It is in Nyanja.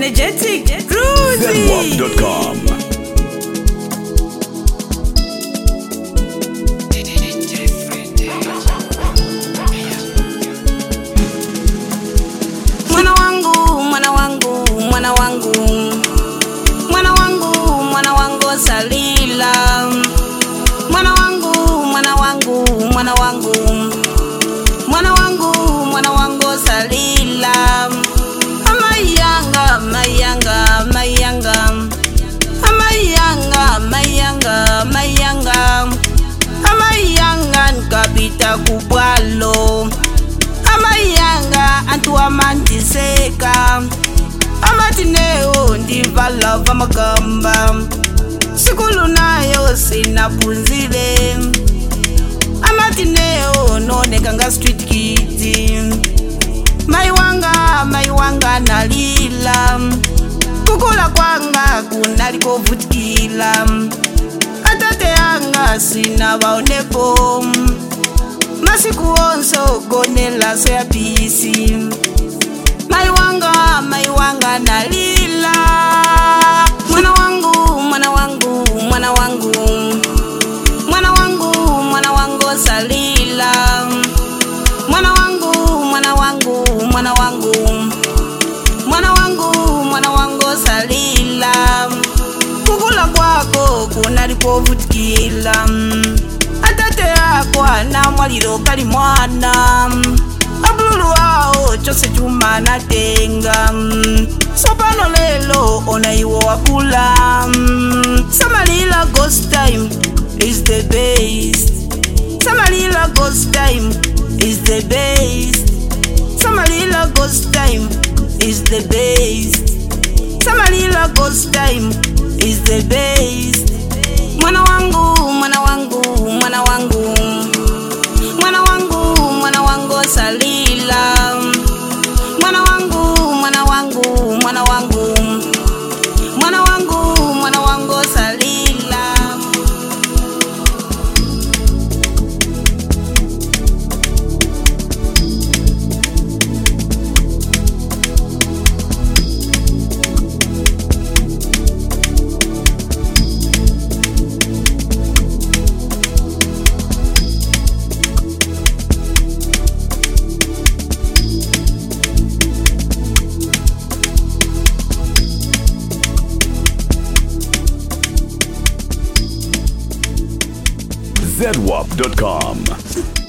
energetic, cruisy. ZWAP.com. Mwana wangu, mwana wangu, mwana wangu, mwana wangu, mwana wangu salila. Mwana wangu, mwana wangu, mwana wangu, mwana wangu, mwana wangu salila. Amayanga, mayanga, mayanga, amayanga, mayanga, mayanga, amayanga nkabita kubwalo. Amayanga antuwa mantiseka, amatineo ndivala vamakamba. Sikulu nayo sinapunzile, amatineo nonekanga street kids. Maiwanga nalila, kukula kwanga kunaliko vutikila. Atate yanga sinabaonepo, masiku onso gonela so ya pisi. Maiwanga nalila. Mwana wangu, mwana wangu, mwana wangu, mwana wangu, mwana wangu salila. Mwana wangu, mwana wangu, mwana wangu, mwana wangu, mwana wangu salila. Kukula kwako kunalipo vutikila. Atate yako ana mwaliro kali mwana, abululu wao chose chuma natenga. Sopano lelo ona iwo wakula. Samalila ghost time is the best. Samalila ghost time is the best. Samalila ghost time is the best. Samalila ghost time is the best. Mwana wangu, mwana wangu, mwana wangu, mwana wangu, mwana wangu salila. Mwana wangu, mwana wangu, mwana wangu, mwana wangu, mwana wangu salila. ZWAP.com.